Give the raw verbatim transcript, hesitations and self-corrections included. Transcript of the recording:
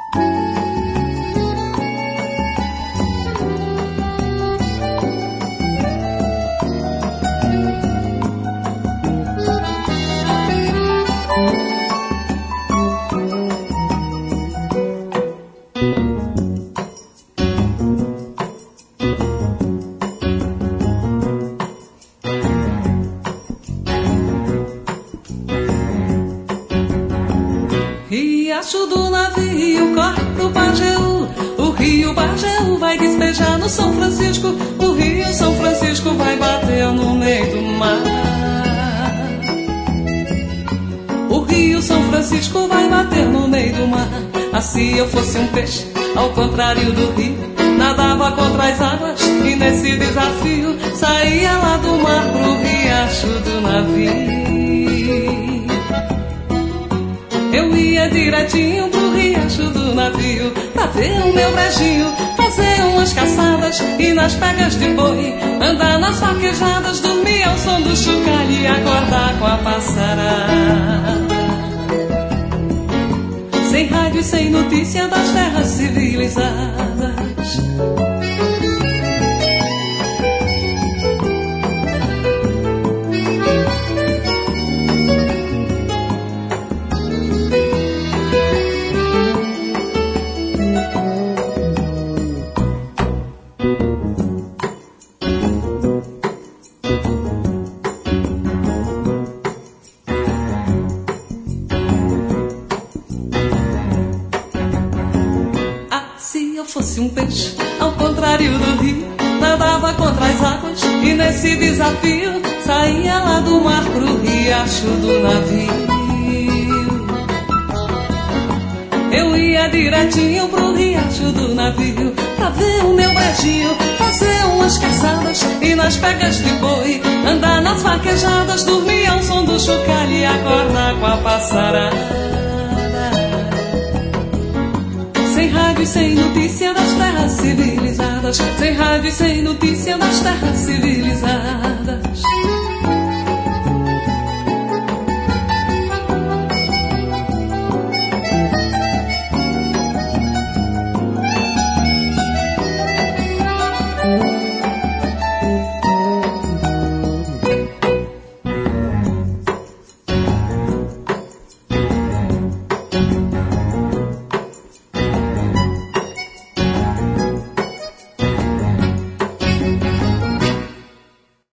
Riacho do navio corre pro Pajeú, o rio Pajeú vai despejar no São Francisco, o rio São Francisco vai bater no meio do mar. O rio São Francisco vai bater no meio do mar. Ah, se eu fosse um peixe, ao contrário do rio, nadava contra as águas e nesse desafio saía lá do mar pro riacho do navio. Eu ia direitinho pro riacho do navio pra ver o meu brejinho, fazer umas caçadas e nas pegas de boi andar nas vaquejadas, dormir ao som do chocalho e acordar com a passarada. Sem rádio e sem notícia das terras civilizadas. Fosse um peixe, ao contrário do rio, nadava contra as águas e nesse desafio saía lá do mar pro riacho do navio. Eu ia direitinho pro riacho do navio pra ver o meu brejinho, fazer umas caçadas e nas pegas de boi andar nas vaquejadas, dormir ao som do chocalho e acordar com a passarada. Sem rádio e sem notícia das terras civilizadas, sem rádio e sem notícia das terras civilizadas.